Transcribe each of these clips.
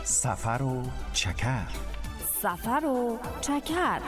سفر و چکر. سفر و چکر.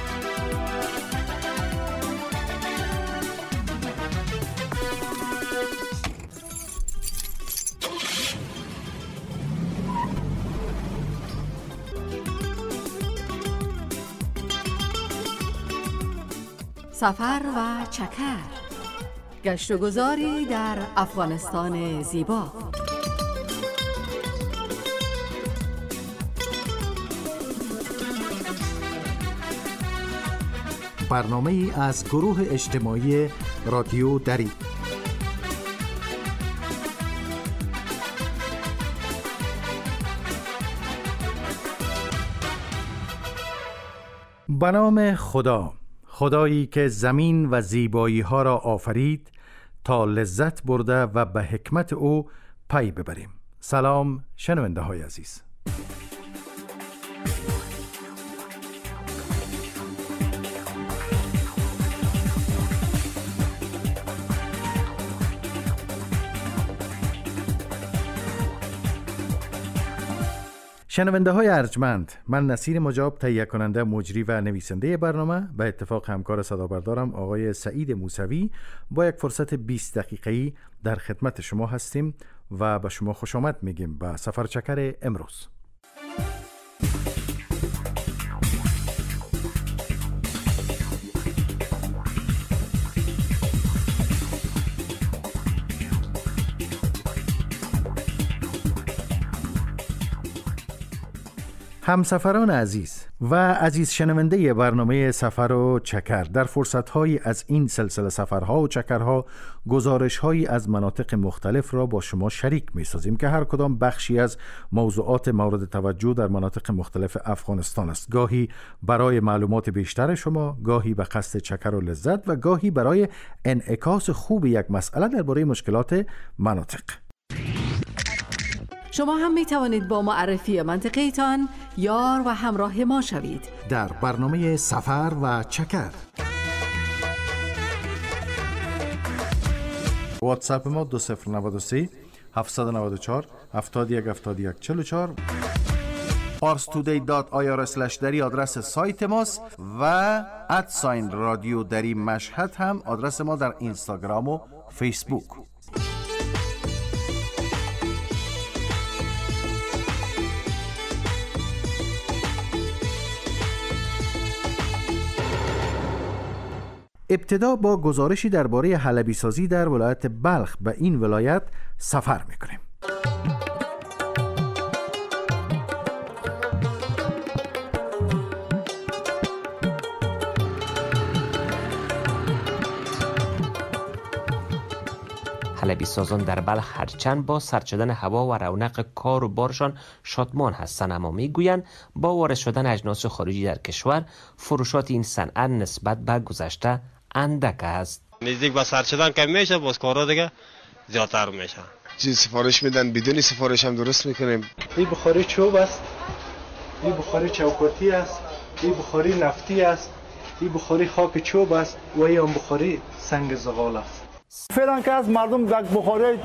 سفر و چکر، گشت و گذاری در افغانستان زیبا. برنامه ای از گروه اجتماعی رادیو دری. به نام خدا، خدایی که زمین و زیبایی ها را آفرید تا لذت برده و به حکمت او پی ببریم. سلام شنونده های عزیز. شنونده های ارجمند، من نصیر مجاب، تهیه کننده، مجری و نویسنده برنامه، به اتفاق همکار صدابردارم آقای سعید موسوی، با یک فرصت 20 دقیقه‌ای در خدمت شما هستیم و به شما خوش آمد میگیم به سفر چکر امروز. همسفران عزیز و عزیز شنونده برنامه سفر و چکر، در فرصت‌هایی از این سلسله سفرها و چکرها گزارش‌هایی از مناطق مختلف را با شما شریک می‌سازیم که هر کدام بخشی از موضوعات مورد توجه در مناطق مختلف افغانستان است. گاهی برای معلومات بیشتر شما، گاهی به قصد چکر و لذت و گاهی برای انعکاس خوب یک مسئله درباره مشکلات مناطق. شما هم می توانید با معرفی منطقه‌تان یار و همراه ما شوید در برنامه سفر و چکر. واتساپ ما 2093 794 717144 parstoday.ir/dari آدرس سایت ماست و @رادیو دری مشهد هم آدرس ما در اینستاگرام و فیسبوک. ابتدا با گزارشی درباره حلبی سازی در ولایت بلخ به این ولایت سفر میکنیم. حلبی سازان در بلخ هرچند با سرد شدن هوا و رونق کار و بارشان شادمان هستند، اما میگویند با وارد شدن اجناس خارجی در کشور فروشات این صنعت نسبت به گذشته اندک است. نزدیک به سرد شدن کم میشه، باز کارا دیگه زیادتر میشه. چیز سفارش میدن، بدون سفارش هم درست میکنیم. این بخاری چوب است، این بخاری چوکاتی است، این بخاری نفتی است، این بخاری خاک چوب است و این بخاری سنگ زغال است. فعلا که از مردم بخاری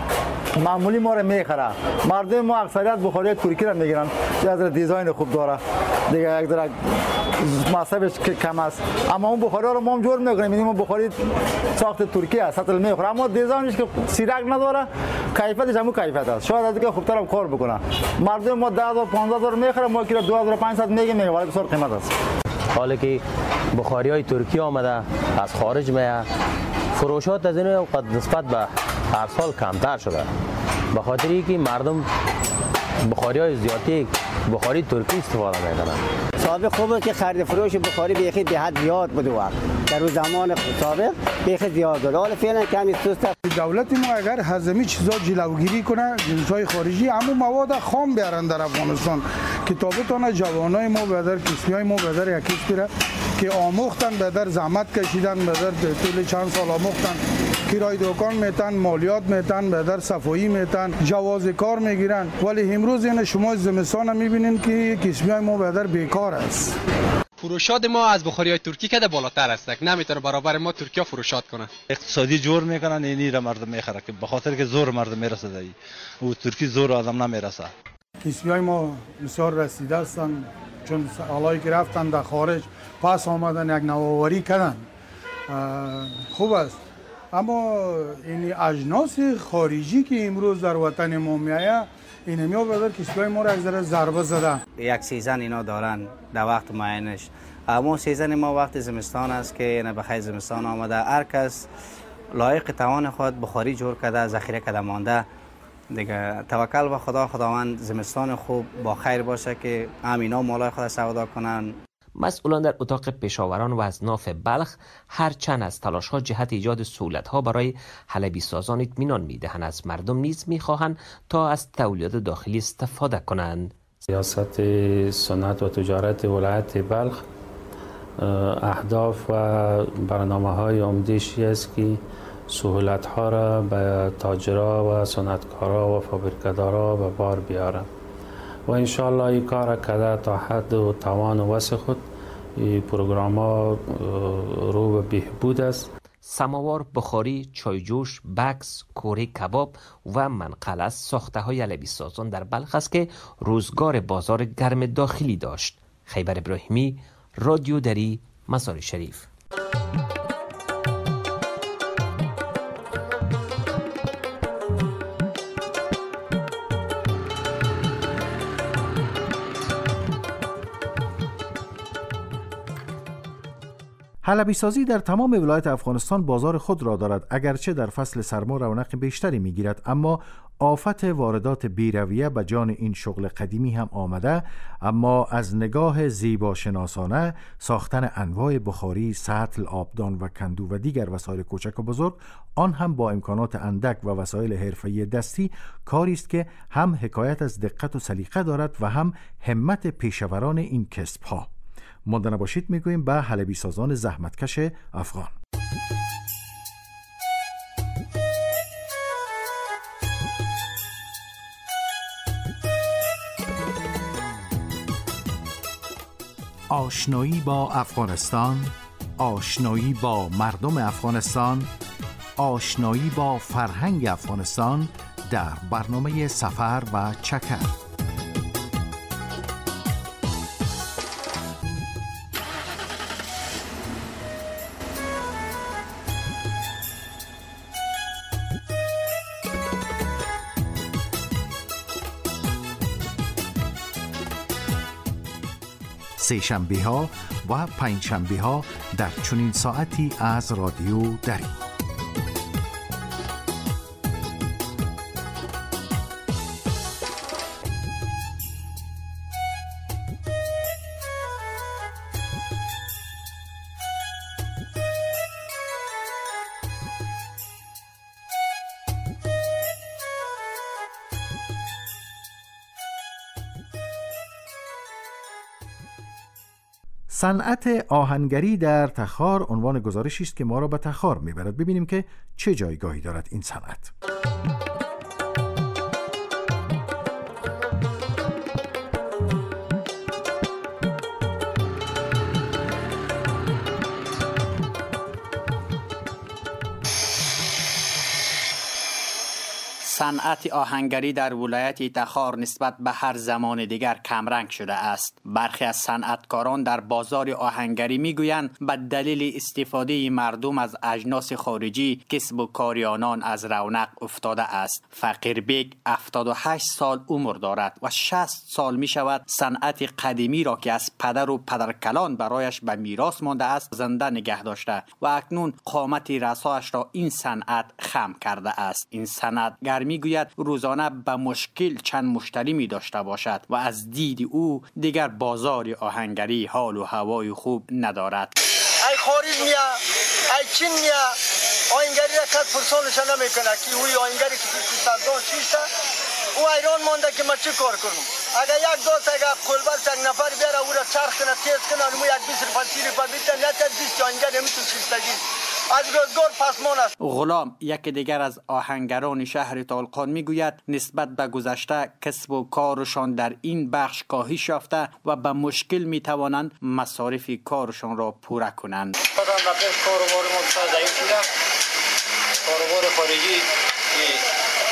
معمولی ما رو میخره. مردم ما اکثریت بخاری ترکی رو میگیرن، از دیزاین خوب داره دیگه، یک ذره مصرفش کم است، اما اون بخاری رو ما هم جور میکنیم. این بخاری ساخت ترکی است، اصلا میخوره، اما دیزاینش که سیرک نداره، کیفیتش هم کیفیت است، شاید از دیگه خوبتر هم کار بکنه. مردم ما 10000 15000 میخره، ما که 2500 میگیم، ولی بسیار قیمت است. حالا که بخاریای ترکی آمده از خارج میاد، فروشات از این قد نسبت به هر سال کمتر شده، به خاطر اینکه مردم بخاریای زیادی بخاری ترکی استفاده میکنن. سابق خوبه که خرید فروش بخاری بیخی به حد زیاد بود، در روز زمان سابق بیخی زیاد بود، حالا فعلا کمی سست است. دولت ما اگر هضمی چیزا جلوگیری کنه، جنسای خارجی اما مواد خام بیارن در افغانستان که تابتون جوانای ما بدر کسیای ما بدر یکیش بیره که آموختن، بدر زحمت کشیدن، بدر طول چند سال آموختن، کرای دکان میتن، مالیات میتن، بدر صفایی میتن، جواز کار میگیرن، ولی امروز این شما زمستان میبینین که کسیای ما بدر بیکار است. فروشات ما از بخاریای ترکی که بالاتر است، نمیتونه برابر ما ترکیه فروشات کنه. اقتصادی جور میکنن، اینی را مردم میخره که به خاطر که زور مردم میرسه، او ترکی زور آدم نمیرسه. کسبی های ما بسیار رسیده هستند، چون حالایی که رفتن در خارج پس آمدن یک نوآوری کردن خوب است. اما این اجناس خارجی که امروز در وطن ما میآید این همیا بدر کسبی ما را یک ذره ضربه زده. یک سیزن اینا دارن در وقت معینش. اما سیزن ما وقت زمستان است که اینا بخیر زمستان آمده، هر کس لایق توان خود بخاری جور کرده، ذخیره کرده مانده دیگه. توکل به خداوند زمستان خوب با خیر باشه که همینا مالای خود سودا کنن. مسئولان در اتاق پیشاوران و اصناف بلخ هرچند از تلاش‌ها جهت ایجاد سهولت‌ها برای حلبی سازان اطمینان می‌دهند، از مردم نیز می‌خواهند تا از تولیدات داخلی استفاده کنند. سیاست صنعت و تجارت ولایت بلخ اهداف و برنامه‌های عمده‌ای است که سهولت‌ها را به تاجرها و صنعتکارا و فابریکه‌دارا به بار بیارند و انشالله این کار کرده تا حد و توان و وسع خود. این پروگرام‌ها رو به بهبود است. سماوار، بخاری، چایجوش، بکس، کوره کباب و منقل از ساخته‌های حلبی سازان در بلخ است که روزگار بازار گرم داخلی داشت. خیبر ابراهیمی، رادیو دری، مزار شریف. حلبی سازی در تمام ولایت افغانستان بازار خود را دارد، اگرچه در فصل سرما رونق بیشتری میگیرد، اما آفت واردات بیرویه به جان این شغل قدیمی هم آمده. اما از نگاه زیباشناسانه ساختن انواع بخاری، سطل، آبدان و کندو و دیگر وسایل کوچک و بزرگ، آن هم با امکانات اندک و وسایل حرفه‌ای دستی، کاری است که هم حکایت از دقت و سلیقه دارد و هم همت پیشوران این کسب‌ها. مانده نباشید میگوییم به حلبی سازان زحمتکش افغان. آشنایی با افغانستان، آشنایی با مردم افغانستان، آشنایی با فرهنگ افغانستان در برنامه سفر و چکر. سه شنبه ها و پنج شنبه ها در چنین ساعتی از رادیو دری. صنعت آهنگری در تخار عنوان گزارشی است که ما را به تخار میبرد. ببینیم که چه جایگاهی دارد این صنعت. صنعت آهنگری در ولایت تخار نسبت به هر زمان دیگر کمرنگ شده است. برخی از صنعتکاران در بازار آهنگری میگویند به دلیل استفاده مردم از اجناس خارجی کسب و کار آنان از رونق افتاده است. فقیر بیگ 78 سال عمر دارد و 60 سال می شود صنعت قدیمی را که از پدر و پدرکلان برایش به میراث مانده است زنده نگه داشته و اکنون قامت رسایش را این صنعت خم کرده است. این صنعتگر میگوید روزانه به مشکل چند مشتری می داشته باشد و از دید او دیگر بازار آهنگری حال و هوای خوب ندارد. ای خارج میا، ای چین میا، آهنگری را کس پرسانش نمیکنه که اوی آهنگری که سردان چیسته او ایران مانده که ما چی کار کنم. اگر یک دوست اگر قلبر یک نفر بیاره او را چرخ کنه تیز کنه نمو یک 20 فلسیر پبیتن یا تا 20 آهنگر نمیتون چیستگی از گل پسمان است. غلام یک دیگر از آهنگران شهر طالقان میگوید نسبت به گذشته کسب و کارشان در این بخش کاهش یافته و به مشکل میتوانند مصارف کارشان را پوره کنند. خودم رفت کاروبار ما بسیار ضعیف شده. کاروبار خارجی که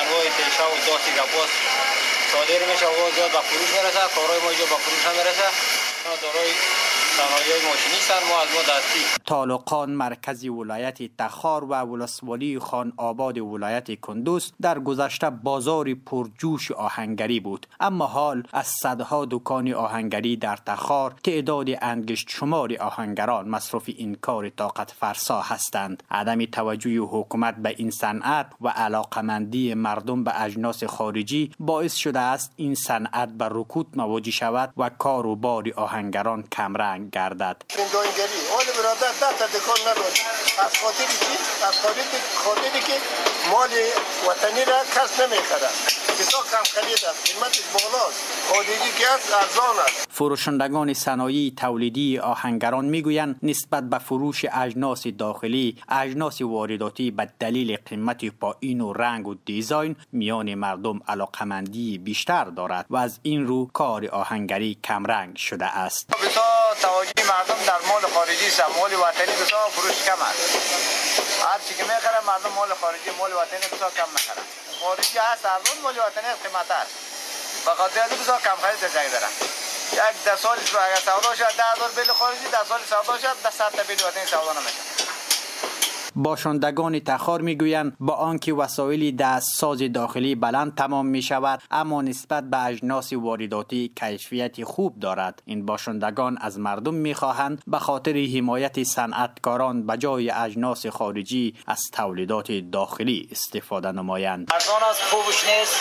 انواع تیشه و داستی گپاس صادر میشه و زیاد به فروش میرسه. کارهای ما اینجا به فروش هم میرسه. دارای صنایع ماشینی هستن، ما از ما دستی. طالقان مرکزی ولایت تخار و ولسوالی خان آباد ولایت کندوز در گذشته بازاری پرجوش آهنگری بود، اما حال از صدها دکان آهنگری در تخار تعداد انگشت شمار آهنگران مصروف این کار طاقت فرسا هستند. عدم توجه حکومت به این صنعت و علاقمندی مردم به اجناس خارجی باعث شده است این صنعت به رکود مواجه شود و کار و بار آهنگران کمرنگ گردد. آهنگری اول برادر ده دکان نداری. از خاطری که مال وطنی را کس نمیخره. بسیار کم خرید است. قیمتش بالاست. خارجی که است ارزان است. فروشندگان صنایع تولیدی آهنگران میگویند نسبت به فروش اجناس داخلی، اجناس وارداتی به دلیل قیمت پایین و رنگ و دیزاین میان مردم علاقمندی بیشتر دارد و از این رو کار آهنگری کمرنگ شده است. بسیار توجه مردم در مال خارجی است. مال وطنی بسیار فروش کم است. هر چی که میخره مردم مال خارجی، مال وطنی بسیار کم میخره. خارجی هست ارزان، مال وطنی قیمت است. بخاطر از بسیار کم خرید جای داره. یک 10 سال اگر سودا شد 10,000 بیل خارجی، 10 سال سودا شد 100 تا بیل وطنی سودا نمیشه. باشندگان تخار میگویند با آنکه وسایل دستساز داخلی بلند تمام می شود، اما نسبت به اجناس وارداتی کیفیت خوب دارد. این باشندگان از مردم میخواهند به خاطر حمایت صنعتکاران به جای اجناس خارجی از تولیدات داخلی استفاده نمایند. ارزان از خوبش نیست.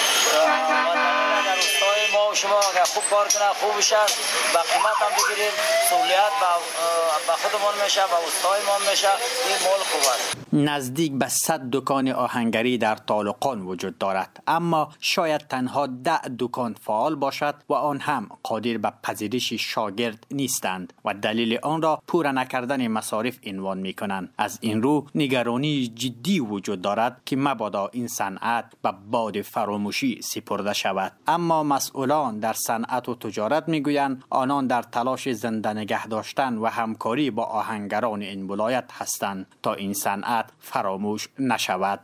در روستای ما و شما اگر خوب کار کنه خوبش است. با قیمت هم بگیرید، سهولیت به خودمون میشه، به روستای ما میشه. این مال خوب است. نزدیک به 100 دکان آهنگری در طالقان وجود دارد، اما شاید تنها 10 دکان فعال باشد و آن هم قادر به پذیرش شاگرد نیستند و دلیل آن را پوره نکردن مصارف عنوان می کنند. از این رو نگرانی جدی وجود دارد که مبادا این صنعت به باد فراموشی سپرده شود. اما مسئولان در صنعت و تجارت میگویند آنان در تلاش زنده نگه داشتن و همکاری با آهنگران این ولایت هستند تا این صنعت فراموش نشود.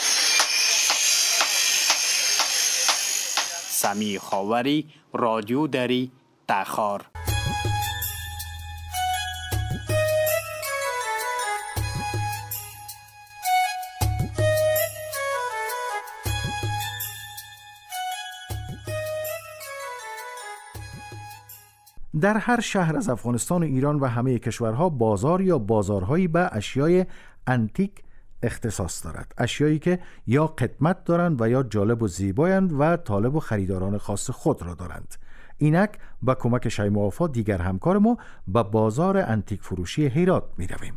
سمیع خاوری، رادیو دری، تخار. در هر شهر از افغانستان و ایران و همه کشورها بازار یا بازارهایی به اشیای انتیک اختصاص دارد. اشیایی که یا قدمت دارند و یا جالب و زیبایند و طالب و خریداران خاص خود را دارند. اینک با کمک شیما وفا دیگر همکار ما به بازار انتیک فروشی هرات می رویم.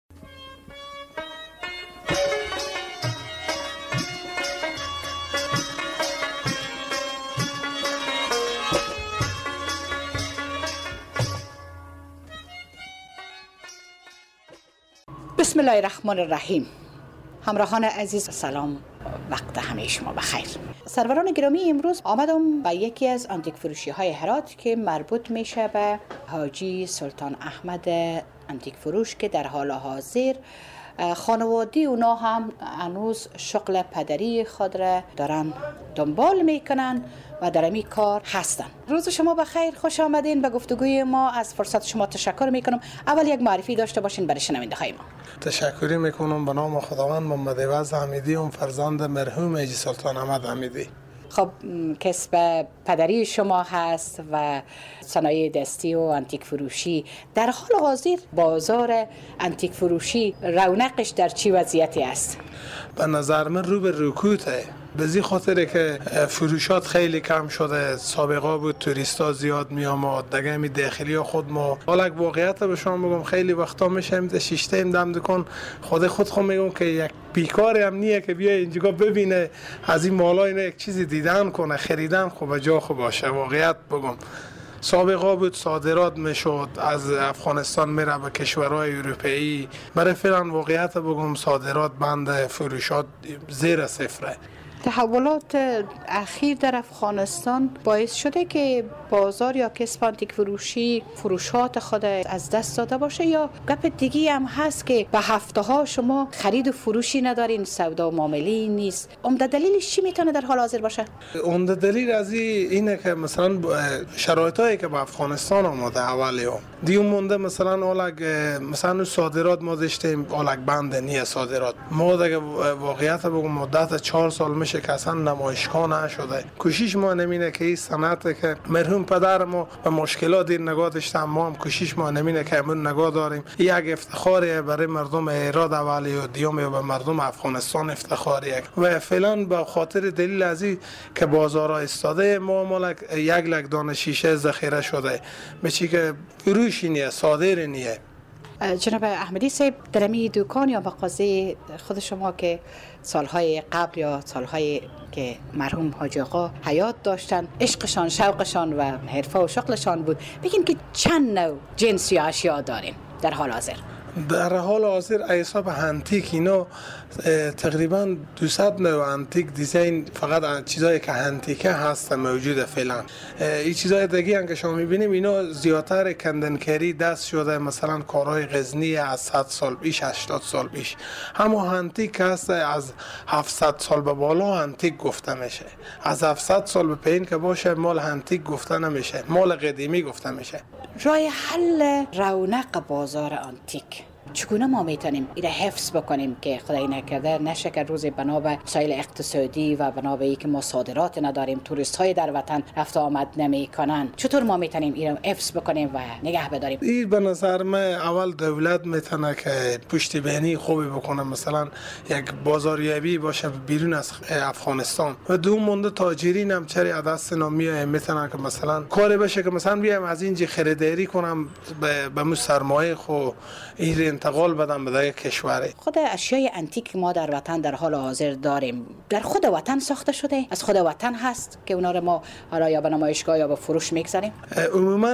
بسم الله الرحمن الرحیم. همراهان عزیز سلام، وقت همه شما بخیر. سروران گرامی، امروز آمدم به یکی از انتیک فروشی های هرات که مربوط میشه به حاجی سلطان احمد انتیک فروش که در حال حاضر خانوادی اونا هم هنوز شغل پدری خود را دارن دنبال میکنن و در این کار هستن. روز شما بخیر، خوش آمدین به گفتگوی ما. از فرصت شما تشکر میکنم. اول یک معرفی داشته باشین برای شنونده های ما. تشکری میکنم به نام خداوند محمد عوض حمیدی، اون فرزند مرحوم حاجی سلطان احمد حمیدی. خب کسب پدری شما هست و صنایع دستی و انتیک فروشی. در حال حاضر بازار انتیک فروشی رونقش در چی وضعیتی است؟ به نظر من رو به رکوده. به زی خاطره که فروشات خیلی کم شده. سابقا بود توریستا زیاد می آمد دیگه می داخلی ها خود ما. حالا یک واقعیت به شما بگم، خیلی وقتا میشه میده شیشته دم دکان خود میگم که یک بیکاری هم نیه که بیای اینجا ببینه از این مالا اینه یک چیزی دیدن کنه، خریدن خوب جا خوب باشه. واقعیت بگم سابقا بود صادرات میشد از افغانستان میره به کشورهای اروپایی. برای فعلا واقعیت بگم صادرات بند، فروشات زیر صفره. تحولات اخیر در افغانستان باعث شده که بازار یا کسب آنتیک فروشی فروشات خود از دست داده باشه، یا گپ دیگه هم هست که به هفته ها شما خرید و فروشی ندارین، سودا و معامله نیست؟ عمده دلیلش چی میتونه در حال حاضر باشه؟ عمده دلیل از اینه که مثلا شرایطایی که به افغانستان آمده اولی دیو مونده، مثلا صادرات ما داشتیم اولک بند نیه صادرات ما دیگه واقعیت بگم مدت 4 سال میشه که اصلا نمایشگاه نشده. کوشش ما نمینه که این صنعت که مرحوم پدر ما به مشکلات دیر نگاه داشتن، ما هم کوشش ما نمینه که همون نگاه داریم. یک افتخاریه برای مردم ایراد اولی و دیوم به مردم افغانستان افتخاریه و فعلا به خاطر دلیل ازی که بازارها استاده ما مالک 1 لک دانه شیشه ذخیره شده، میشه که فروشی نیه، صادر نیه. جناب احمدی صاحب، در امی دکان یا مغازه خود شما که سالهای قبل یا سالهای که مرحوم حاجی آقا حیات داشتن، عشقشان، شوقشان و حرفه و شغلشان بود، بگین که چند نوع جنس یا اشیاء دارین در حال حاضر؟ در حال حاضر حساب انتیک اینا تقریبا 200 نوع انتیک دیزاین، فقط چیزایی که انتیکه هست موجوده فعلا. این چیزای دیگه که شما میبینیم اینا زیادتر کندنکاری دست شده، مثلا کارهای غزنی از 100 سال پیش 80 سال پیش. همون انتیک هست از 700 سال به بالا انتیک گفته میشه، از 700 سال به پایین که باشه مال انتیک گفته نمیشه، مال قدیمی گفته میشه. راه حل رونق بازار آنتیک چگونه ما میتونیم ایره حفظ بکنیم که خدای نکرده نشه که روز بنا به مسائل اقتصادی و بنا به اینکه ما صادرات نداریم، توریست های در وطن رفت آمد نمیکنن، چطور ما میتونیم ایره حفظ بکنیم و نگه بداریم؟ این به نظر من اول دولت میتونه که پشتیبانی خوبی بکنه، مثلا یک بازاریابی باشه بیرون از افغانستان، و دوم مونده تاجرین هم چری دست نمیه، میتونه که مثلا کاری بشه که مثلا بیام از اینجا خریداری کنم به مو سرمایه خو این انتقال بدم به دیگه کشوری. خود اشیای انتیک ما در وطن در حال حاضر داریم، در خود وطن ساخته شده، از خود وطن هست که اونا رو ما حالا یا به نمایشگاه یا به فروش میگذاریم؟ عموما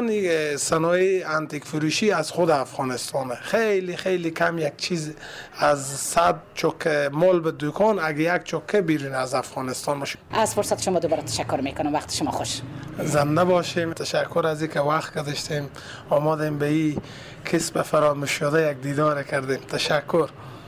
صنایع انتیک فروشی از خود افغانستانه، خیلی خیلی کم، یک چیز از 100 چوکه مال به دکان اگه یک چوکه بیرون از افغانستان باشه. از فرصت شما دوباره تشکر میکنم، وقت شما خوش. زنده باشیم، تشکر از اینکه وقت گذاشتیم آمادیم به این کسب فراموش شده یک دیدار کردیم. تشکر.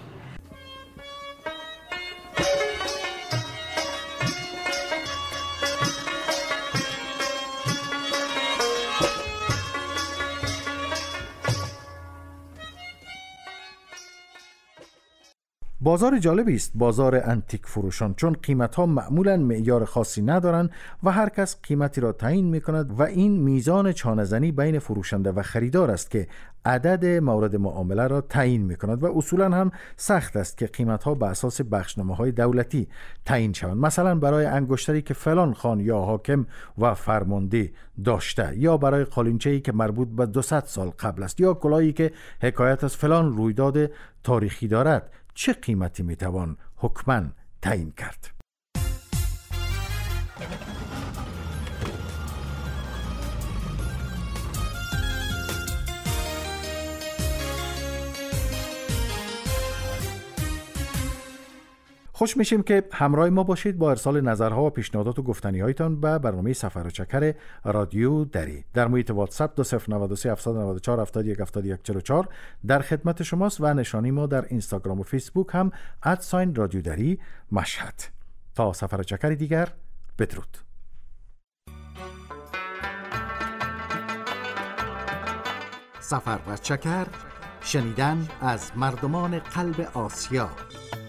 بازار جالبی است بازار انتیک فروشان، چون قیمت ها معمولا معیار خاصی ندارند و هر کس قیمتی را تعیین می کند و این میزان چانه‌زنی بین فروشنده و خریدار است که عدد مورد معامله را تعیین می کند و اصولا هم سخت است که قیمت ها به اساس بخشنامه های دولتی تعیین شوند. مثلا برای انگشتری که فلان خان یا حاکم و فرمانده داشته، یا برای قالینچه‌ای که مربوط به 200 سال قبل است، یا کلاهی که حکایت از فلان رویداد تاریخی دارد، چه قیمتی میتوان حکماً تعیین کرد؟ خوش میشیم که همراه ما باشید با ارسال نظرها و پیشنهادات و گفتنی‌هایتان به برنامه سفر و چکر رادیو دری. در محیط واتساپ 2093 794 71 71 44 در خدمت شماست و نشانی ما در اینستاگرام و فیسبوک هم @رادیو دری مشهد. تا سفر و چکر دیگر، بدرود. سفر و چکر، شنیدن از مردمان قلب آسیا.